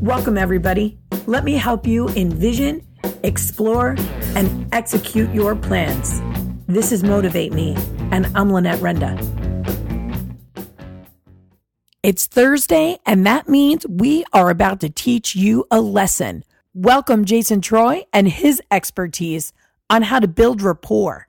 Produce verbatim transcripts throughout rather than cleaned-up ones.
Welcome, everybody. Let me help you envision, explore, and execute your plans. This is Motivate Me, and I'm Lynette Renda. It's Thursday, and that means we are about to teach you a lesson. Welcome, Jason Troy, and his expertise on how to build rapport.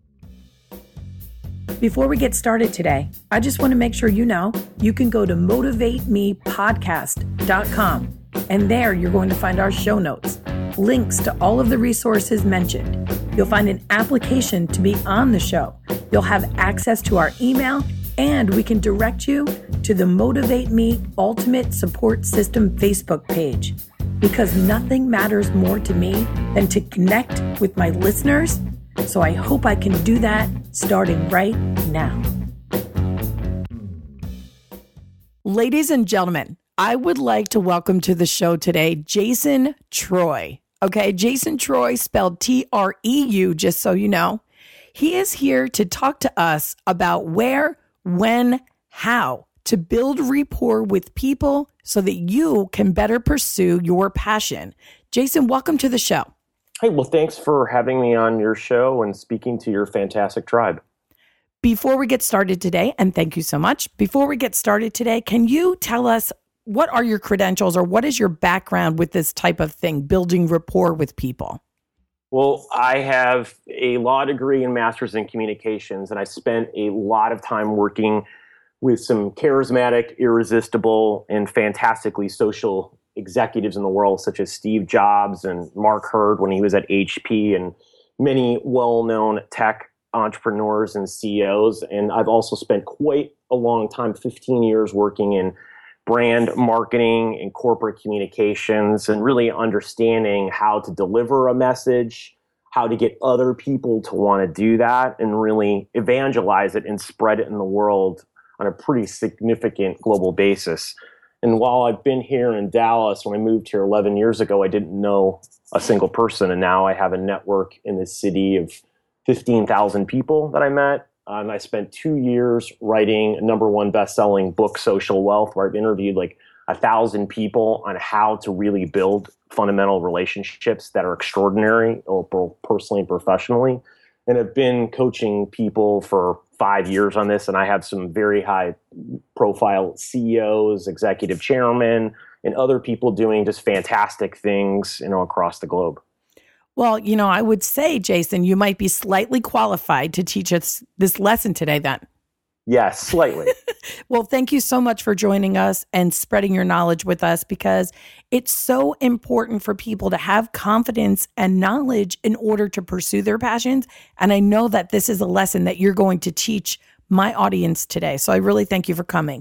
Before we get started today, I just want to make sure you know you can go to motivate me podcast dot com, and there you're going to find our show notes, links to all of the resources mentioned. You'll find an application to be on the show. You'll have access to our email, and we can direct you to the Motivate Me Ultimate Support System Facebook page, because nothing matters more to me than to connect with my listeners. So I hope I can do that starting right now. Ladies and gentlemen, I would like to welcome to the show today, Jason Troy. Okay, Jason Troy, spelled T R E U, just so you know. He is here to talk to us about where, when, how to build rapport with people so that you can better pursue your passion. Jason, welcome to the show. Hey, well, thanks for having me on your show and speaking to your fantastic tribe. Before we get started today, and thank you so much, before we get started today, can you tell us what are your credentials or what is your background with this type of thing, building rapport with people? Well, I have a law degree and master's in communications, and I spent a lot of time working with some charismatic, irresistible, and fantastically social executives in the world, such as Steve Jobs and Mark Hurd when he was at H P, and many well-known tech entrepreneurs and C E Os. And I've also spent quite a long time, fifteen years, working in brand marketing and corporate communications, and really understanding how to deliver a message, how to get other people to want to do that, and really evangelize it and spread it in the world on a pretty significant global basis. And while I've been here in Dallas, when I moved here eleven years ago, I didn't know a single person. And now I have a network in the city of fifteen thousand people that I met. And I spent two years writing a number one best-selling book, Social Wealth, where I've interviewed like a thousand people on how to really build fundamental relationships that are extraordinary, both personally and professionally. And I've been coaching people for five years on this, and I have some very high-profile C E Os, executive chairmen, and other people doing just fantastic things, you know, across the globe. Well, you know, I would say, Jason, you might be slightly qualified to teach us this lesson today then. Yes, slightly. Well, thank you so much for joining us and spreading your knowledge with us, because it's so important for people to have confidence and knowledge in order to pursue their passions. And I know that this is a lesson that you're going to teach my audience today. So I really thank you for coming.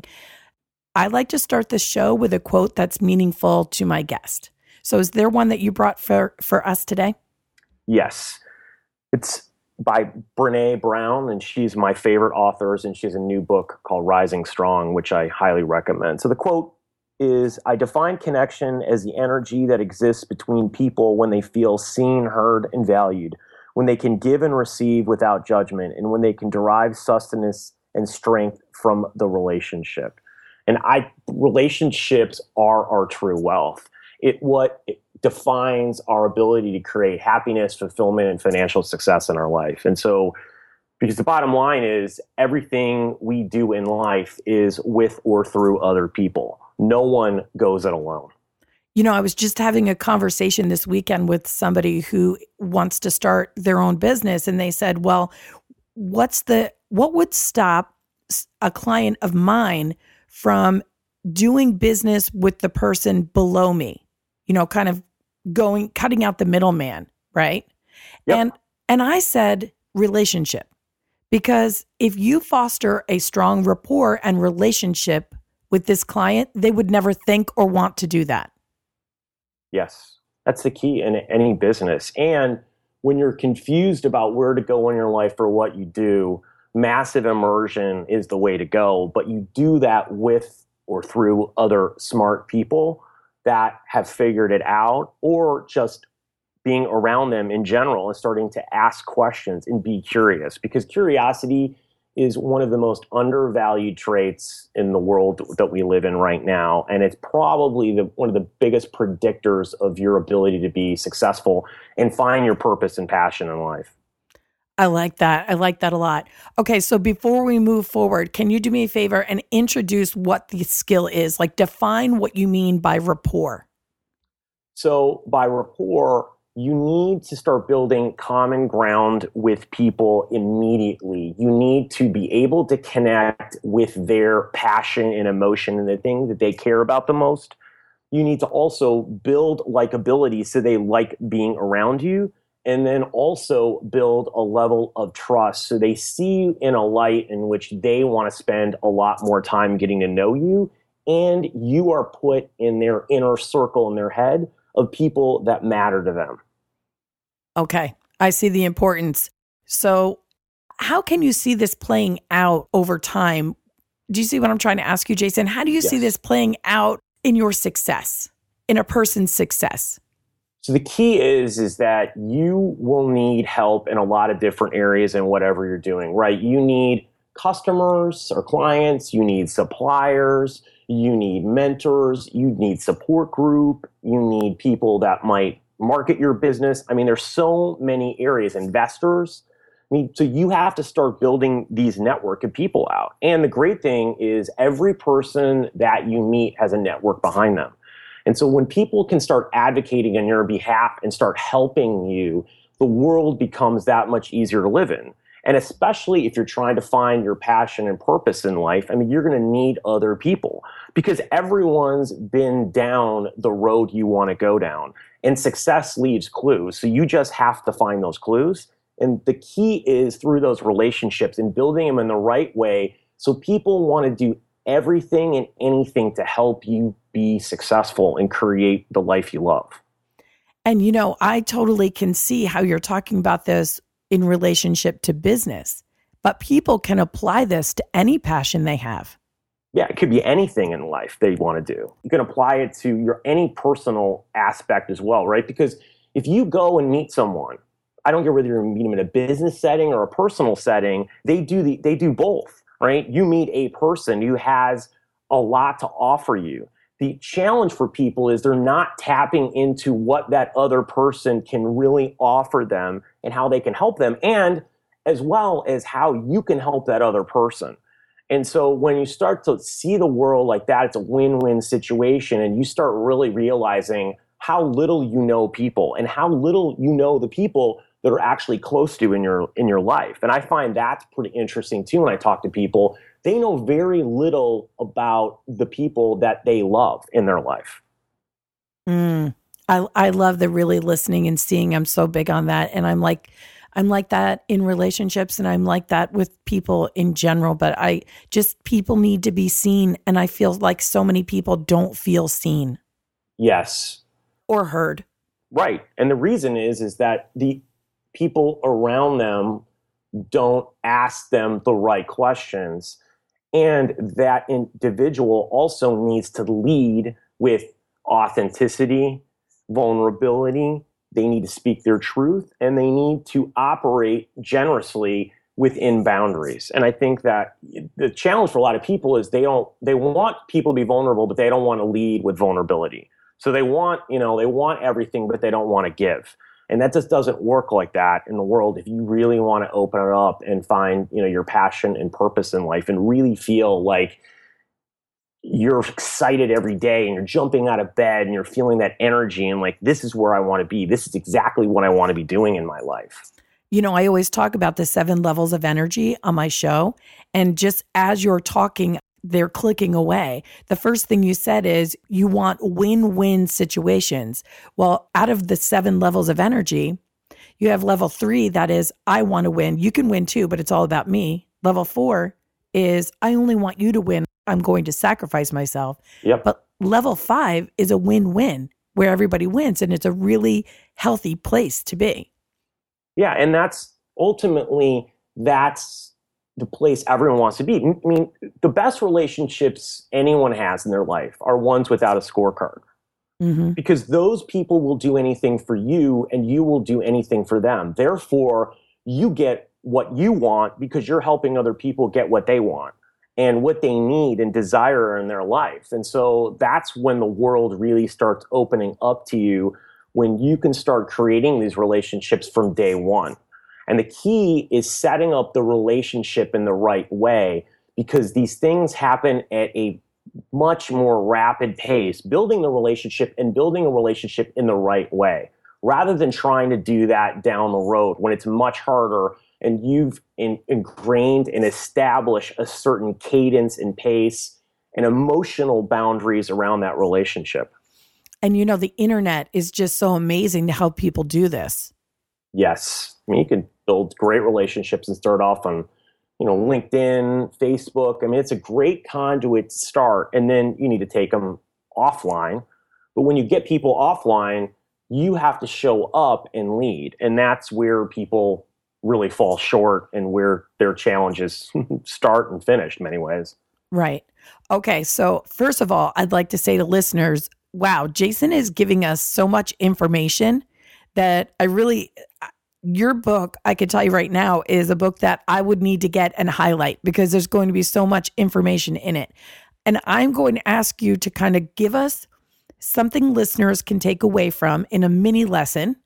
I like to start the show with a quote that's meaningful to my guest. So is there one that you brought for, for us today? Yes. It's by Brené Brown, and she's my favorite author, and she has a new book called Rising Strong, which I highly recommend. So the quote is, "I define connection as the energy that exists between people when they feel seen, heard, and valued, when they can give and receive without judgment, and when they can derive sustenance and strength from the relationship." And I relationships are our true wealth. It what it defines our ability to create happiness, fulfillment, and financial success in our life. And so, because the bottom line is everything we do in life is with or through other people. No one goes it alone. You know, I was just having a conversation this weekend with somebody who wants to start their own business. And they said, well, what's the, what would stop a client of mine from doing business with the person below me? You know, kind of going, cutting out the middleman, right? Yep. And and I said relationship, because if you foster a strong rapport and relationship with this client, they would never think or want to do that. Yes, that's the key in any business. And when you're confused about where to go in your life or what you do, massive immersion is the way to go. But you do that with or through other smart people that have figured it out, or just being around them in general and starting to ask questions and be curious, because curiosity is one of the most undervalued traits in the world that we live in right now. And it's probably the, one of the biggest predictors of your ability to be successful and find your purpose and passion in life. I like that. I like that a lot. Okay, so before we move forward, can you do me a favor and introduce what the skill is? Like define what you mean by rapport. So by rapport, you need to start building common ground with people immediately. You need to be able to connect with their passion and emotion and the thing that they care about the most. You need to also build likability so they like being around you, and then also build a level of trust so they see you in a light in which they want to spend a lot more time getting to know you, and you are put in their inner circle in their head of people that matter to them. Okay, I see the importance. So how can you see this playing out over time? Do you see what I'm trying to ask you, Jason? How do you yes. see this playing out in your success, in a person's success? So the key is, is that you will need help in a lot of different areas in whatever you're doing, right? You need customers or clients, you need suppliers, you need mentors, you need support group, you need people that might market your business. I mean, there's so many areas, investors. I mean, so you have to start building these network of people out. And the great thing is every person that you meet has a network behind them. And so when people can start advocating on your behalf and start helping you, the world becomes that much easier to live in. And especially if you're trying to find your passion and purpose in life, I mean, you're going to need other people because everyone's been down the road you want to go down. And success leaves clues. So you just have to find those clues. And the key is through those relationships and building them in the right way so people want to do everything and anything to help you be successful and create the life you love. And, you know, I totally can see how you're talking about this in relationship to business, but people can apply this to any passion they have. Yeah, it could be anything in life they want to do. You can apply it to your any personal aspect as well, right? Because if you go and meet someone, I don't care whether you meet them in a business setting or a personal setting, they do the they do both, right? You meet a person who has a lot to offer you. The challenge for people is they're not tapping into what that other person can really offer them and how they can help them, and as well as how you can help that other person. And so when you start to see the world like that, it's a win-win situation, and you start really realizing how little you know people and how little you know the people that are actually close to you in your in your life. And I find that's pretty interesting too when I talk to people. They know very little about the people that they love in their life. Mm, I I love the really listening and seeing. I'm so big on that. And I'm like, I'm like that in relationships, and I'm like that with people in general, but I just, people need to be seen. And I feel like so many people don't feel seen. Yes. Or heard. Right. And the reason is, is that the people around them don't ask them the right questions. And that individual also needs to lead with authenticity, vulnerability. They need to speak their truth, and they need to operate generously within boundaries. And I think that the challenge for a lot of people is they don't, they want people to be vulnerable, but they don't want to lead with vulnerability. So they want, you know, they want everything, but they don't want to give. And that just doesn't work like that in the world. If you really want to open it up and find, you know, your passion and purpose in life and really feel like you're excited every day and you're jumping out of bed and you're feeling that energy and like, this is where I want to be. This is exactly what I want to be doing in my life. You know, I always talk about the seven levels of energy on my show. And just as you're talking, they're clicking away. The first thing you said is you want win-win situations. Well, out of the seven levels of energy, you have level three, that is, I want to win. You can win too, but it's all about me. Level four is I only want you to win. I'm going to sacrifice myself. Yep. But level five is a win-win where everybody wins, and it's a really healthy place to be. Yeah, and that's ultimately, that's the place everyone wants to be. I mean, the best relationships anyone has in their life are ones without a scorecard. Mm-hmm. Because those people will do anything for you and you will do anything for them. Therefore, you get what you want because you're helping other people get what they want and what they need and desire in their life. And so that's when the world really starts opening up to you, when you can start creating these relationships from day one. And the key is setting up the relationship in the right way, because these things happen at a much more rapid pace, building the relationship and building a relationship in the right way, rather than trying to do that down the road when it's much harder and you've in, ingrained and established a certain cadence and pace and emotional boundaries around that relationship. And you know, the internet is just so amazing to help people do this. Yes. I mean, you can build great relationships and start off on, you know, LinkedIn, Facebook. I mean, it's a great conduit to start, and then you need to take them offline. But when you get people offline, you have to show up and lead. And that's where people really fall short and where their challenges start and finish in many ways. Right. Okay. So first of all, I'd like to say to listeners, wow, Jason is giving us so much information that I really, your book, I can tell you right now, is a book that I would need to get and highlight, because there's going to be so much information in it. And I'm going to ask you to kind of give us something listeners can take away from in a mini lesson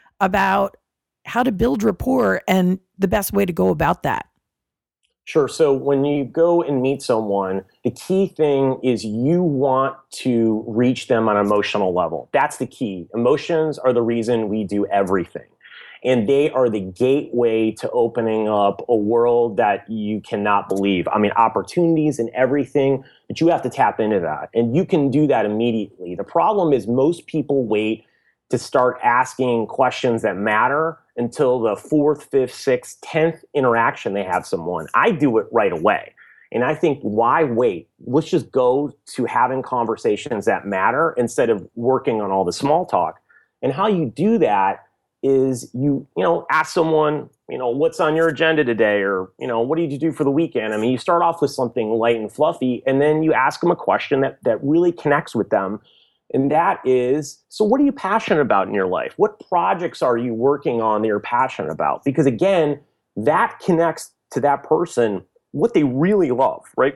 about how to build rapport and the best way to go about that. Sure. So when you go and meet someone, the key thing is you want to reach them on an emotional level. That's the key. Emotions are the reason we do everything. And they are the gateway to opening up a world that you cannot believe. I mean, opportunities and everything, but you have to tap into that. And you can do that immediately. The problem is most people wait to start asking questions that matter until the fourth, fifth, sixth, tenth interaction they have someone. I do it right away. And I think, why wait? Let's just go to having conversations that matter instead of working on all the small talk. And how you do that is you, you know, ask someone, you know, what's on your agenda today? Or, you know, what did you do for the weekend? I mean, you start off with something light and fluffy, and then you ask them a question that, that really connects with them. And that is, so what are you passionate about in your life? What projects are you working on that you're passionate about? Because again, that connects to that person what they really love, right?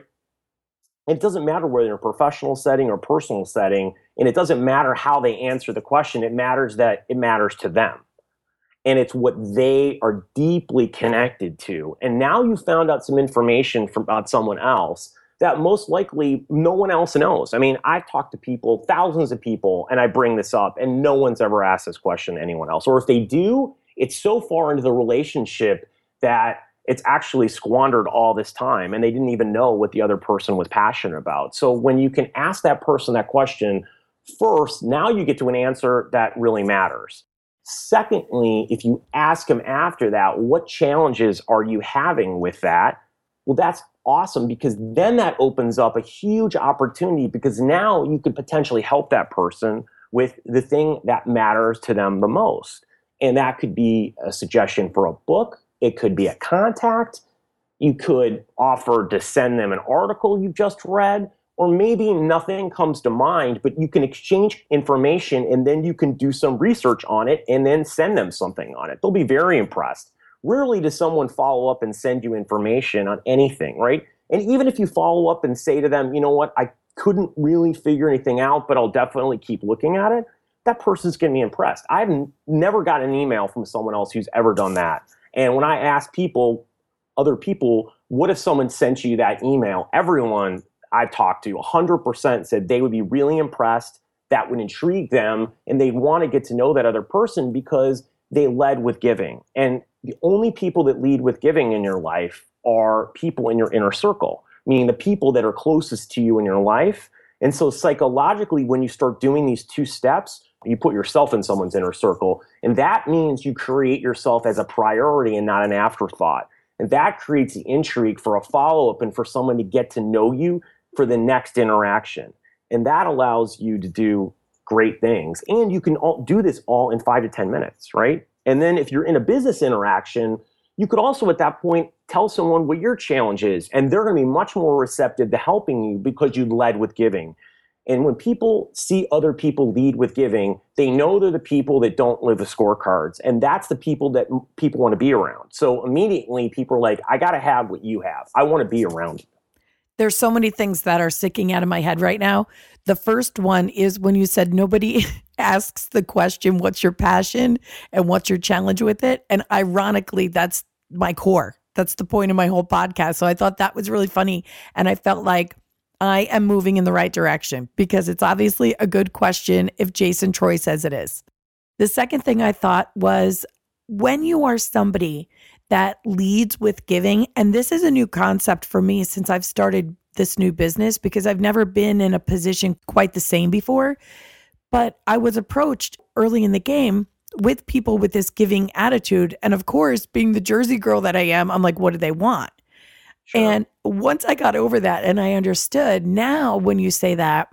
It doesn't matter whether in a professional setting or personal setting, and it doesn't matter how they answer the question. It matters that it matters to them. And it's what they are deeply connected to. And now you found out some information from, about someone else that most likely no one else knows. I mean, I've talked to people, thousands of people, and I bring this up, and no one's ever asked this question to anyone else. Or if they do, it's so far into the relationship that it's actually squandered all this time, and they didn't even know what the other person was passionate about. So when you can ask that person that question first, now you get to an answer that really matters. Secondly, if you ask them after that, what challenges are you having with that? Well, that's awesome, because then that opens up a huge opportunity, because now you could potentially help that person with the thing that matters to them the most. And that could be a suggestion for a book. It could be a contact. You could offer to send them an article you just read, or maybe nothing comes to mind, but you can exchange information and then you can do some research on it and then send them something on it. They'll be very impressed. Rarely does someone follow up and send you information on anything, right? And even if you follow up and say to them, you know what, I couldn't really figure anything out, but I'll definitely keep looking at it, that person's going to be impressed. I've n- never got an email from someone else who's ever done that. And when I ask people, other people, what if someone sent you that email? Everyone I've talked to, one hundred percent said they would be really impressed, that would intrigue them, and they'd want to get to know that other person because they led with giving. And the only people that lead with giving in your life are people in your inner circle, meaning the people that are closest to you in your life. And so psychologically, when you start doing these two steps, you put yourself in someone's inner circle, and that means you create yourself as a priority and not an afterthought. And that creates the intrigue for a follow-up and for someone to get to know you for the next interaction. And that allows you to do great things. And you can all do this all in five to ten minutes, right? And then if you're in a business interaction, you could also at that point tell someone what your challenge is, and they're going to be much more receptive to helping you because you led with giving. And when people see other people lead with giving, they know they're the people that don't live the scorecards. And that's the people that m- people want to be around. So immediately people are like, I got to have what you have. I want to be around you. There's so many things that are sticking out of my head right now. The first one is when you said nobody asks the question, what's your passion and what's your challenge with it? And ironically, that's my core. That's the point of my whole podcast. So I thought that was really funny. And I felt like I am moving in the right direction because it's obviously a good question if Jason Troy says it is. The second thing I thought was when you are somebody that leads with giving, and this is a new concept for me since I've started this new business because I've never been in a position quite the same before, but I was approached early in the game with people with this giving attitude. And of course, being the Jersey girl that I am, I'm like, what do they want? Sure. And once I got over that and I understood, now when you say that,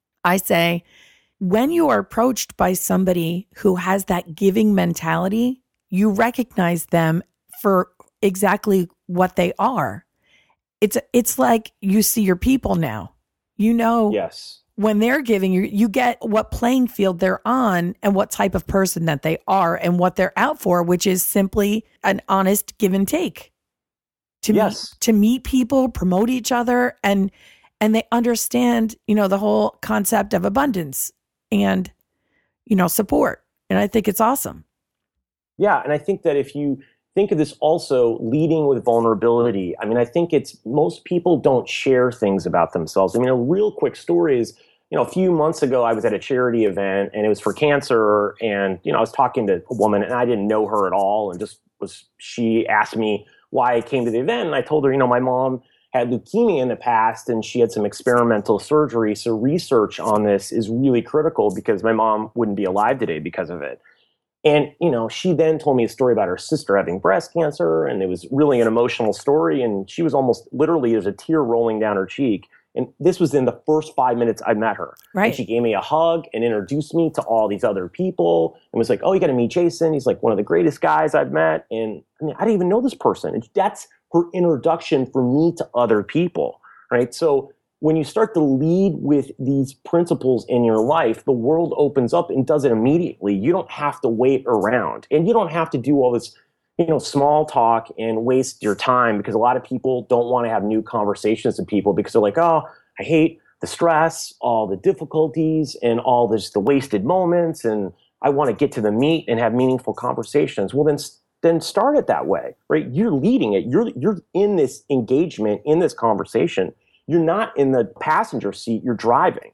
I say, when you are approached by somebody who has that giving mentality, you recognize them for exactly what they are. It's it's like you see your people now. You know, yes, when they're giving, you you get what playing field they're on and what type of person that they are and what they're out for, which is simply an honest give and take. To yes. meet, to meet people, promote each other, and and they understand, you know, the whole concept of abundance and, you know, support. And I think it's awesome. Yeah, and I think that if you think of this also leading with vulnerability, I mean, I think it's most people don't share things about themselves. I mean, a real quick story is, you know, a few months ago, I was at a charity event and it was for cancer. And, you know, I was talking to a woman and I didn't know her at all. And just was, she asked me why I came to the event. And I told her, you know, my mom had leukemia in the past and she had some experimental surgery. So research on this is really critical because my mom wouldn't be alive today because of it. And, you know, she then told me a story about her sister having breast cancer, and it was really an emotional story. And she was almost literally, there's a tear rolling down her cheek. And this was in the first five minutes I met her. Right. And she gave me a hug and introduced me to all these other people and was like, oh, you got to meet Jason. He's like one of the greatest guys I've met. And I mean, I didn't even know this person. And that's her introduction for me to other people, right? So when you start to lead with these principles in your life, the world opens up and does it immediately. You don't have to wait around, and you don't have to do all this, you know, small talk and waste your time, because a lot of people don't want to have new conversations with people because they're like, oh, I hate the stress, all the difficulties, and all this, the wasted moments, and I want to get to the meat and have meaningful conversations. Well, then, then start it that way, right? You're leading it. You're you're in this engagement, in this conversation. You're not in the passenger seat, you're driving.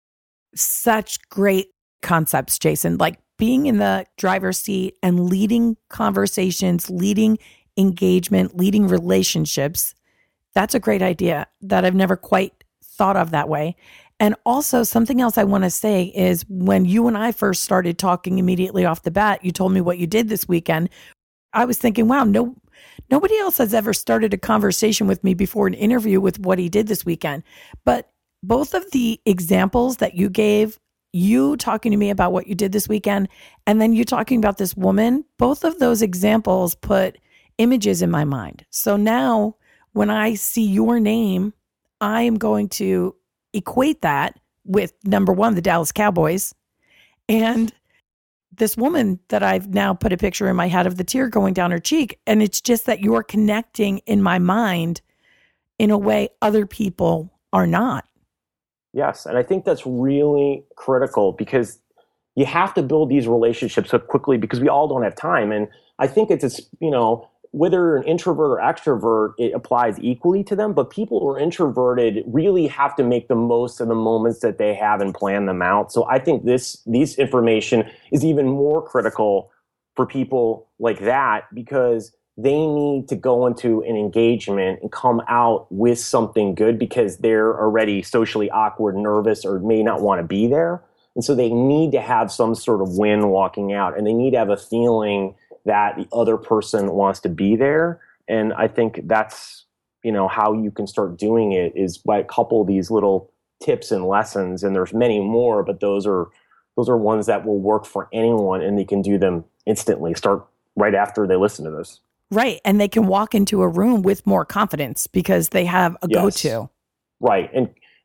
Such great concepts, Jason, like being in the driver's seat and leading conversations, leading engagement, leading relationships. That's a great idea that I've never quite thought of that way. And also something else I want to say is when you and I first started talking immediately off the bat, you told me what you did this weekend. I was thinking, wow, no, nobody else has ever started a conversation with me before an interview with what he did this weekend. But both of the examples that you gave, you talking to me about what you did this weekend, and then you talking about this woman, both of those examples put images in my mind. So now when I see your name, I am going to equate that with, number one, the Dallas Cowboys, and this woman that I've now put a picture in my head of the tear going down her cheek. And it's just that you're connecting in my mind in a way other people are not. Yes. And I think that's really critical because you have to build these relationships so quickly because we all don't have time. And I think it's, it's you know, whether an introvert or extrovert, it applies equally to them. But people who are introverted really have to make the most of the moments that they have and plan them out. So I think this this information is even more critical for people like that because they need to go into an engagement and come out with something good because they're already socially awkward, nervous, or may not want to be there. And so they need to have some sort of win walking out, and they need to have a feeling that the other person wants to be there. And I think that's, you know, how you can start doing it is by a couple of these little tips and lessons. And there's many more, but those are, those are ones that will work for anyone and they can do them instantly. Start right after they listen to this. Right. And they can walk into a room with more confidence because they have a yes. go-to. Right. And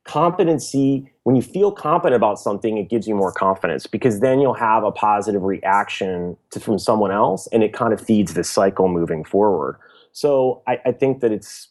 competency, when you feel confident about something, it gives you more confidence because then you'll have a positive reaction to, from someone else, and it kind of feeds this cycle moving forward. So I, I think that it's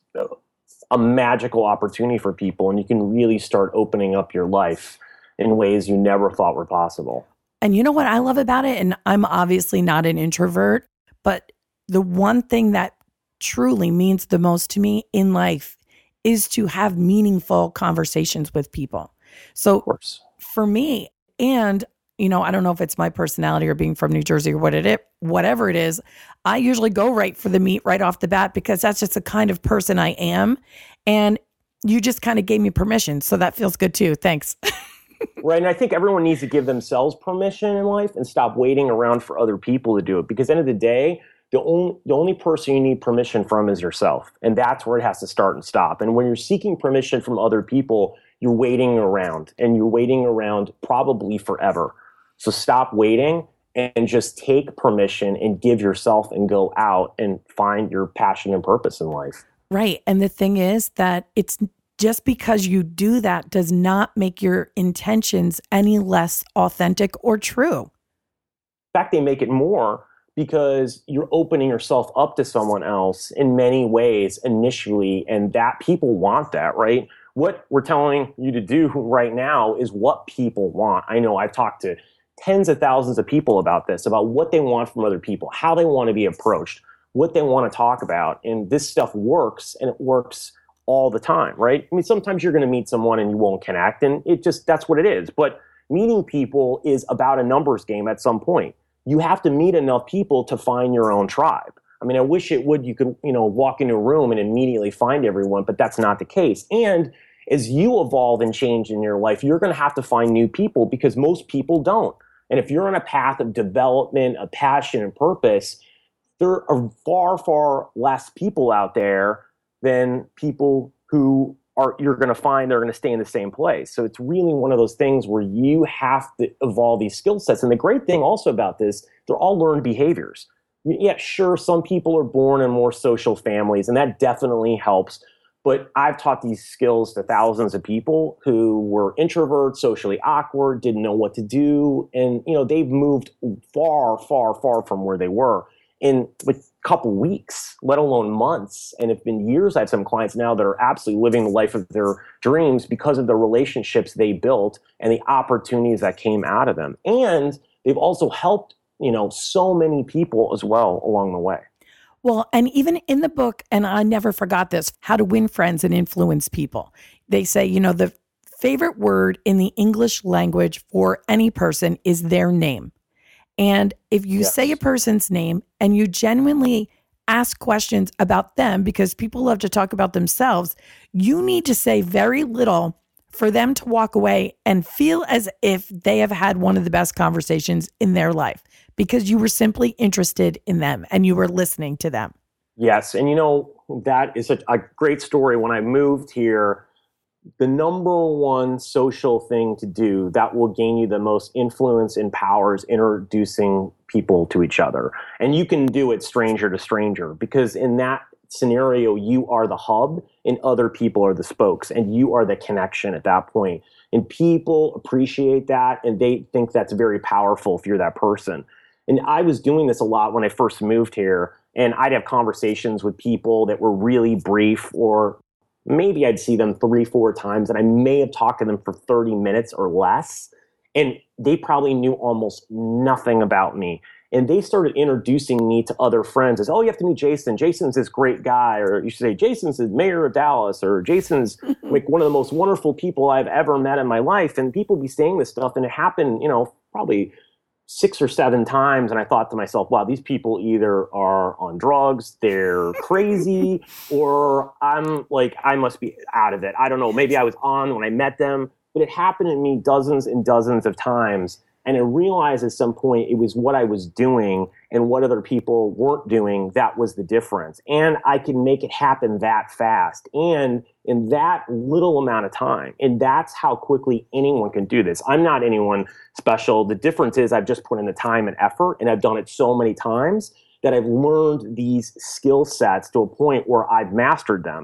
a magical opportunity for people, and you can really start opening up your life in ways you never thought were possible. And you know what I love about it? And I'm obviously not an introvert, but the one thing that truly means the most to me in life is to have meaningful conversations with people. So for me, and you know, I don't know if it's my personality or being from New Jersey or what it is, whatever it is, I usually go right for the meat right off the bat because that's just the kind of person I am. And you just kind of gave me permission. So that feels good too. Thanks. Right. And I think everyone needs to give themselves permission in life and stop waiting around for other people to do it. Because at the end of the day, the only, the only person you need permission from is yourself. And that's where it has to start and stop. And when you're seeking permission from other people, you're waiting around and you're waiting around probably forever. So stop waiting and just take permission and give yourself and go out and find your passion and purpose in life. Right. And the thing is that it's just because you do that does not make your intentions any less authentic or true. In fact, they make it more because you're opening yourself up to someone else in many ways initially, and that people want that, right? What we're telling you to do right now is what people want. I know I've talked to tens of thousands of people about this, about what they want from other people, how they want to be approached, what they want to talk about. And this stuff works, and it works all the time, right? I mean, sometimes you're going to meet someone and you won't connect, and it just, that's what it is. But meeting people is about a numbers game at some point. You have to meet enough people to find your own tribe. I mean, I wish it would, you could, you know, walk into a room and immediately find everyone, but that's not the case. And as you evolve and change in your life, you're going to have to find new people because most people don't. And if you're on a path of development, of passion and purpose, there are far, far less people out there than people who are you're going to find they're going to stay in the same place. So it's really one of those things where you have to evolve these skill sets. And the great thing also about this, they're all learned behaviors. Yeah, sure, some people are born in more social families, and that definitely helps. But I've taught these skills to thousands of people who were introverts, socially awkward, didn't know what to do. And, you know, they've moved far, far, far from where they were in a couple weeks, let alone months. And it's been years. I have some clients now that are absolutely living the life of their dreams because of the relationships they built and the opportunities that came out of them. And they've also helped, you know, so many people as well along the way. Well, and even in the book, and I never forgot this, How to Win Friends and Influence People, they say, you know, the favorite word in the English language for any person is their name. And if you yes. say a person's name and you genuinely ask questions about them, because people love to talk about themselves, you need to say very little for them to walk away and feel as if they have had one of the best conversations in their life because you were simply interested in them and you were listening to them. Yes. And, you know, that is a, a great story. When I moved here, the number one social thing to do that will gain you the most influence and power is introducing people to each other. And you can do it stranger to stranger because in that scenario, you are the hub and other people are the spokes and you are the connection at that point. And people appreciate that and they think that's very powerful if you're that person. And I was doing this a lot when I first moved here, and I'd have conversations with people that were really brief, or maybe I'd see them three, four times, and I may have talked to them for thirty minutes or less, and they probably knew almost nothing about me. And they started introducing me to other friends as, oh, you have to meet Jason. Jason's this great guy. Or you should say, Jason's the mayor of Dallas, or Jason's like one of the most wonderful people I've ever met in my life. And people be saying this stuff, and it happened, you know, probably six or seven times. And I thought to myself, wow, these people either are on drugs, they're crazy, or I'm like, I must be out of it. I don't know. Maybe I was on when I met them, but it happened to me dozens and dozens of times. And I realized at some point it was what I was doing and what other people weren't doing that was the difference. And I can make it happen that fast and in that little amount of time. And that's how quickly anyone can do this. I'm not anyone special. The difference is I've just put in the time and effort, and I've done it so many times that I've learned these skill sets to a point where I've mastered them.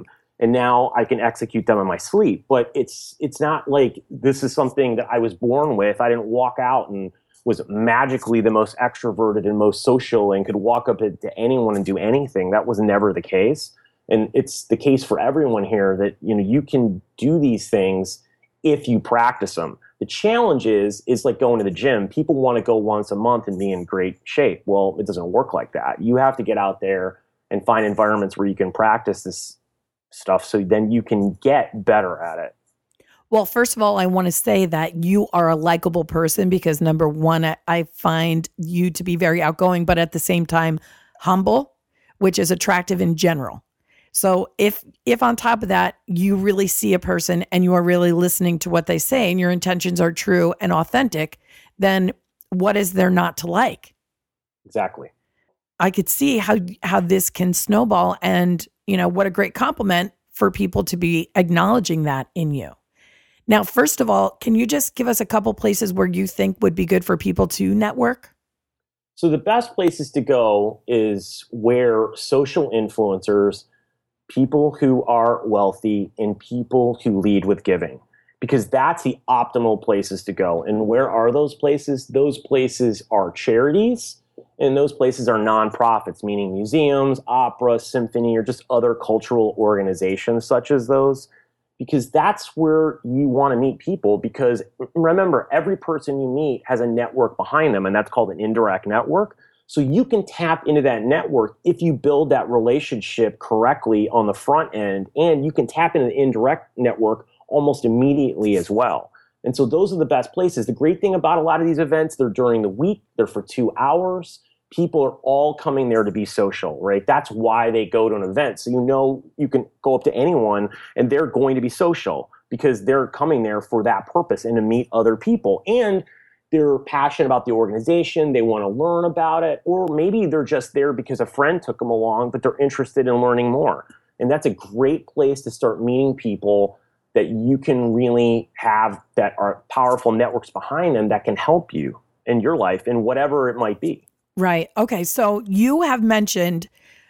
and now I can execute them in my sleep. But it's it's not like this is something that I was born with. I didn't walk out and was magically the most extroverted and most social and could walk up to anyone and do anything. That was never the case. And it's the case for everyone here that, you know, you can do these things if you practice them. The challenge is, is like going to the gym. People want to go once a month and be in great shape. Well, it doesn't work like that. You have to get out there and find environments where you can practice this stuff so then you can get better at it. Well, first of all, I want to say that you are a likable person because number one, I- I find you to be very outgoing, but at the same time, humble, which is attractive in general. So if if on top of that, you really see a person and you are really listening to what they say and your intentions are true and authentic, then what is there not to like? Exactly. I could see how how this can snowball, and you know what a great compliment for people to be acknowledging that in you. Now, first of all, can you just give us a couple places where you think would be good for people to network? So the best places to go is where social influencers, people who are wealthy, and people who lead with giving, because that's the optimal places to go. And where are those places? Those places are charities, and those places are nonprofits, meaning museums, opera, symphony, or just other cultural organizations such as those, because that's where you want to meet people. Because remember, every person you meet has a network behind them, and that's called an indirect network. So you can tap into that network if you build that relationship correctly on the front end, and you can tap into the indirect network almost immediately as well. And so those are the best places. The great thing about a lot of these events, they're during the week, they're for two hours. People are all coming there to be social, right? That's why they go to an event. So you know you can go up to anyone and they're going to be social because they're coming there for that purpose and to meet other people. And they're passionate about the organization, they want to learn about it, or maybe they're just there because a friend took them along, but they're interested in learning more. And that's a great place to start meeting people that you can really have that are powerful networks behind them that can help you in your life in whatever it might be. Right. Okay. So you have mentioned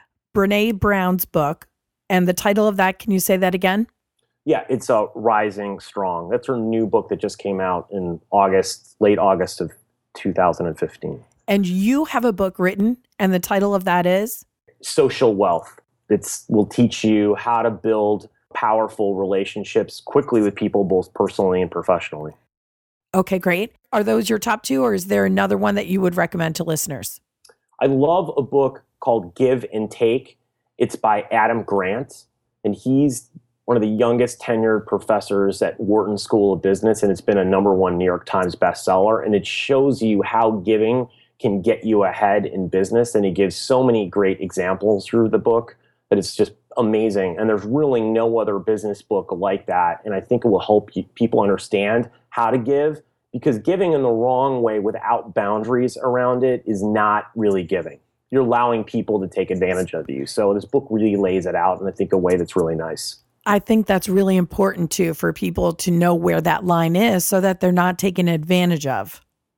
Brene Brown's book, and the title of that, can you say that again? Yeah, it's uh, Rising Strong. That's her new book that just came out in August, late August of two thousand fifteen. And you have a book written, and the title of that is? Social Wealth. It will teach you how to build powerful relationships quickly with people, both personally and professionally. Okay, great. Are those your top two, or is there another one that you would recommend to listeners? I love a book called Give and Take. It's by Adam Grant, and he's one of the youngest tenured professors at Wharton School of Business, and it's been a number one New York Times bestseller. And it shows you how giving can get you ahead in business, and he gives so many great examples through the book that it's just amazing. And there's really no other business book like that. And I think it will help you, people understand how to give, because giving in the wrong way without boundaries around it is not really giving. You're allowing people to take advantage of you. So this book really lays it out in, I think, a way that's really nice. I think that's really important too, for people to know where that line is so that they're not taken advantage of.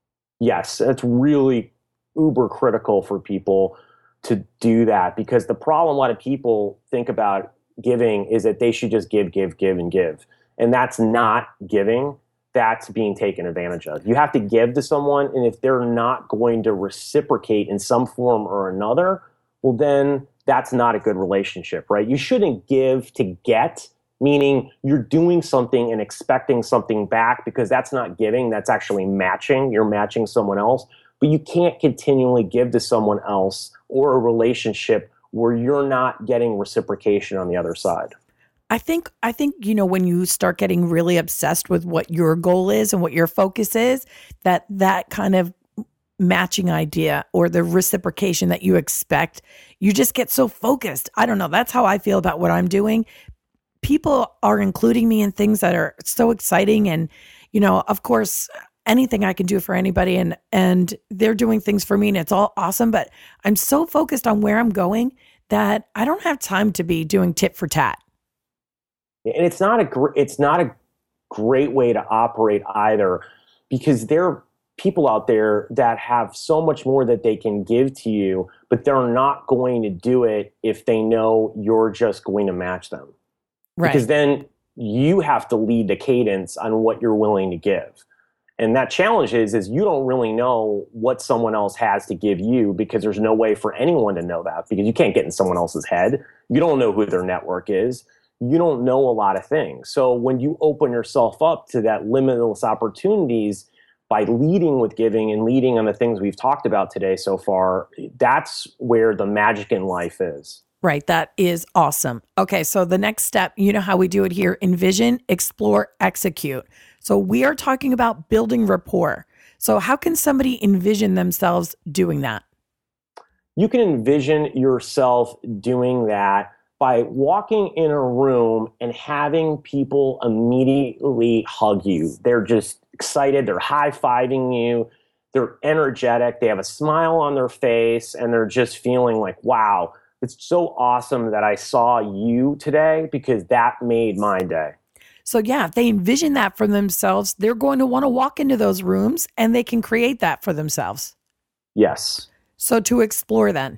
Yes, it's really uber critical for people to do that, because the problem a lot of people think about giving is that they should just give, give, give, and give. And that's not giving. That's being taken advantage of. You have to give to someone, and if they're not going to reciprocate in some form or another, well, then that's not a good relationship, right? You shouldn't give to get, meaning you're doing something and expecting something back, because that's not giving. That's actually matching. You're matching someone else. But you can't continually give to someone else or a relationship where you're not getting reciprocation on the other side. I think, I think, you know, when you start getting really obsessed with what your goal is and what your focus is, that that kind of matching idea or the reciprocation that you expect, you just get so focused. I don't know. That's how I feel about what I'm doing. People are including me in things that are so exciting. And, you know, of course, anything I can do for anybody, and, and they're doing things for me, and it's all awesome. But I'm so focused on where I'm going that I don't have time to be doing tit for tat. And it's not a gr- it's not a great way to operate either, because there are people out there that have so much more that they can give to you, but they're not going to do it if they know you're just going to match them. Right. Because then you have to lead the cadence on what you're willing to give. And that challenge is, is you don't really know what someone else has to give you, because there's no way for anyone to know that, because you can't get in someone else's head. You don't know who their network is. You don't know a lot of things. So when you open yourself up to that limitless opportunities by leading with giving and leading on the things we've talked about today so far, that's where the magic in life is. Right. That is awesome. Okay. So the next step, you know how we do it here: envision, explore, execute. So we are talking about building rapport. So how can somebody envision themselves doing that? You can envision yourself doing that by walking in a room and having people immediately hug you. They're just excited. They're high-fiving you. They're energetic. They have a smile on their face, and they're just feeling like, wow, it's so awesome that I saw you today, because that made my day. So yeah, if they envision that for themselves, they're going to want to walk into those rooms and they can create that for themselves. Yes. So to explore then.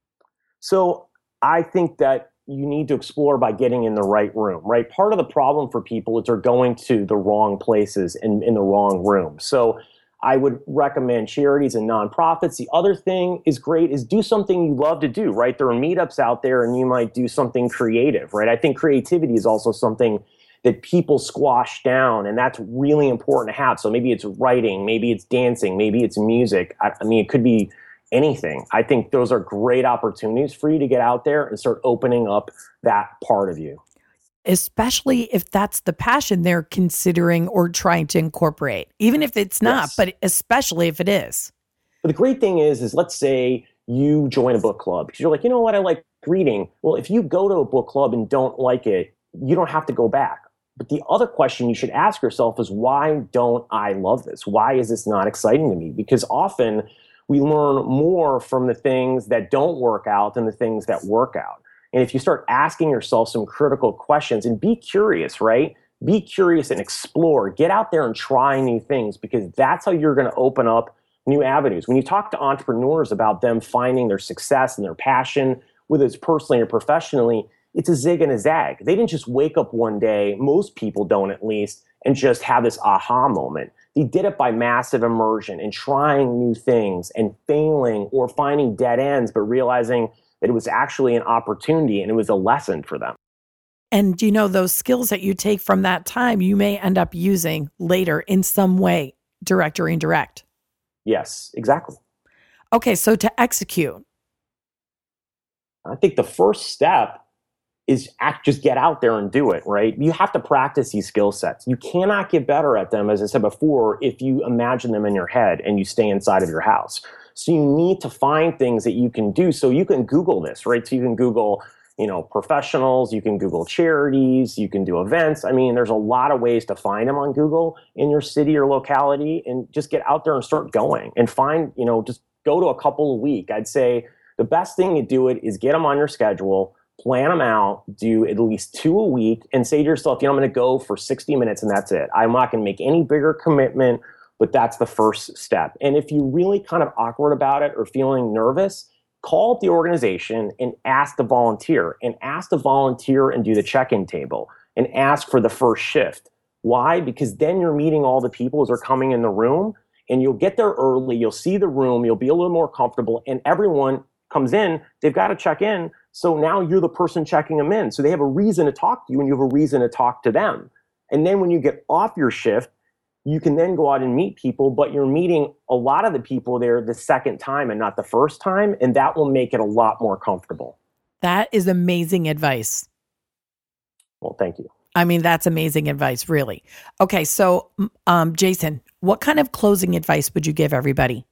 So I think that you need to explore by getting in the right room, right? Part of the problem for people is they're going to the wrong places and in the wrong room. So I would recommend charities and nonprofits. The other thing is great is do something you love to do, right? There are meetups out there and you might do something creative, right? I think creativity is also something that people squash down, and that's really important to have. So maybe it's writing, maybe it's dancing, maybe it's music. I, I mean, it could be anything. I think those are great opportunities for you to get out there and start opening up that part of you. Especially if that's the passion they're considering or trying to incorporate, even if it's not, yes. But especially if it is. But the great thing is, is let's say you join a book club because you're like, you know what, I like reading. Well, if you go to a book club and don't like it, you don't have to go back. But the other question you should ask yourself is, why don't I love this? Why is this not exciting to me? Because often we learn more from the things that don't work out than the things that work out. And if you start asking yourself some critical questions and be curious, right? Be curious and explore. Get out there and try new things, because that's how you're going to open up new avenues. When you talk to entrepreneurs about them finding their success and their passion, whether it's personally or professionally, it's a zig and a zag. They didn't just wake up one day, most people don't at least, and just have this aha moment. They did it by massive immersion and trying new things and failing or finding dead ends, but realizing that it was actually an opportunity and it was a lesson for them. And you know, those skills that you take from that time, you may end up using later in some way, direct or indirect. Yes, exactly. Okay, so to execute. I think the first step is act, just get out there and do it, right? You have to practice these skill sets. You cannot get better at them, as I said before, if you imagine them in your head and you stay inside of your house. So you need to find things that you can do. So you can Google this, right? So you can Google, you know, professionals, you can Google charities, you can do events. I mean, there's a lot of ways to find them on Google in your city or locality, and just get out there and start going and find, you know, just go to a couple a week. I'd say the best thing to do it is get them on your schedule, plan them out, do at least two a week, and say to yourself, you know, I'm going to go for sixty minutes and that's it. I'm not going to make any bigger commitment, but that's the first step. And if you're really kind of awkward about it or feeling nervous, call up the organization and ask to volunteer, and ask to volunteer and do the check-in table and ask for the first shift. Why? Because then you're meeting all the people as they're coming in the room, and you'll get there early, you'll see the room, you'll be a little more comfortable, and everyone comes in, they've got to check in. So now you're the person checking them in. So they have a reason to talk to you, and you have a reason to talk to them. And then when you get off your shift, you can then go out and meet people, but you're meeting a lot of the people there the second time and not the first time. And that will make it a lot more comfortable. That is amazing advice. Well, thank you. I mean, that's amazing advice, really. Okay. So, um, Jason, what kind of closing advice would you give everybody?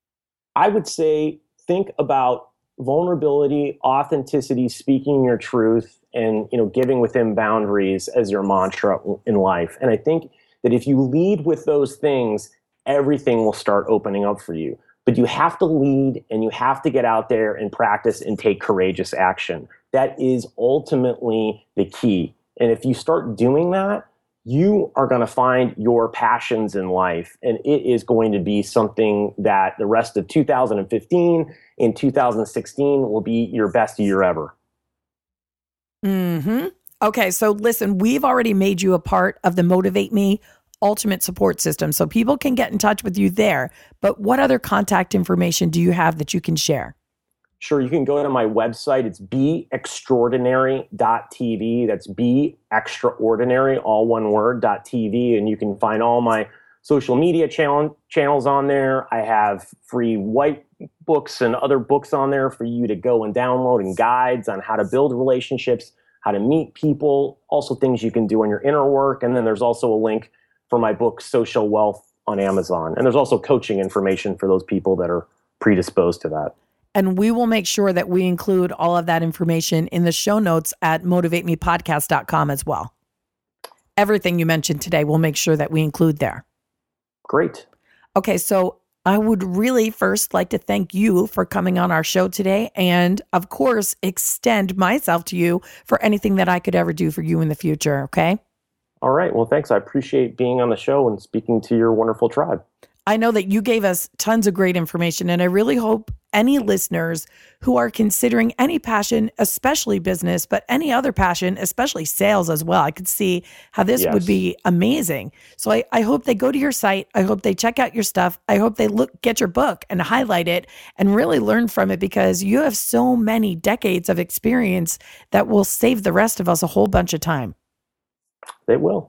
I would say, think about vulnerability, authenticity, speaking your truth, and, you know, giving within boundaries as your mantra in life. And I think that if you lead with those things, everything will start opening up for you. But you have to lead, and you have to get out there and practice and take courageous action. That is ultimately the key. And if you start doing that, you are going to find your passions in life, and it is going to be something that the rest of two thousand fifteen and two thousand sixteen will be your best year ever. Mm-hmm. Okay, so listen, we've already made you a part of the Motivate Me Ultimate Support System, so people can get in touch with you there. But what other contact information do you have that you can share? Sure, you can go to my website. It's be extraordinary dot t v. That's be extraordinary, all one word, dot T V. And you can find all my social media channel, channels on there. I have free white books and other books on there for you to go and download, and guides on how to build relationships, how to meet people, also things you can do on your inner work. And then there's also a link for my book, Social Wealth, on Amazon. And there's also coaching information for those people that are predisposed to that. And we will make sure that we include all of that information in the show notes at motivate me podcast dot com as well. Everything you mentioned today, we'll make sure that we include there. Great. Okay, so I would really first like to thank you for coming on our show today, and of course, extend myself to you for anything that I could ever do for you in the future, okay? All right. Well, thanks. I appreciate being on the show and speaking to your wonderful tribe. I know that you gave us tons of great information, and I really hope any listeners who are considering any passion, especially business, but any other passion, especially sales as well, I could see how this Yes. would be amazing. So I, I hope they go to your site. I hope they check out your stuff. I hope they look, get your book and highlight it and really learn from it, because you have so many decades of experience that will save the rest of us a whole bunch of time. They will.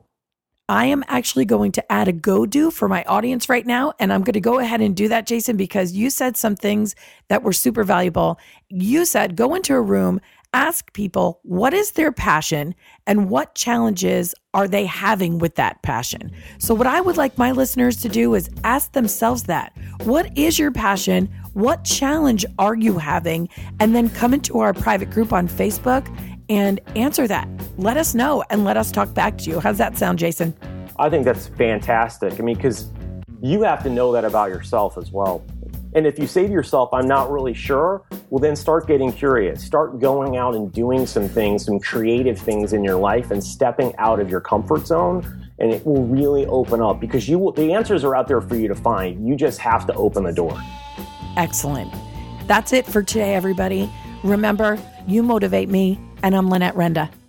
I am actually going to add a go-do for my audience right now, and I'm going to go ahead and do that, Jason, because you said some things that were super valuable. You said go into a room, ask people what is their passion and what challenges are they having with that passion. So what I would like my listeners to do is ask themselves that. What is your passion? What challenge are you having? And then come into our private group on Facebook and answer that. Let us know and let us talk back to you. How's that sound, Jason? I think that's fantastic. I mean, because you have to know that about yourself as well. And if you say to yourself, I'm not really sure, well, then start getting curious. Start going out and doing some things, some creative things in your life, and stepping out of your comfort zone. And it will really open up, because you will, the answers are out there for you to find. You just have to open the door. Excellent. That's it for today, everybody. Remember, you motivate me, and I'm Lynette Renda.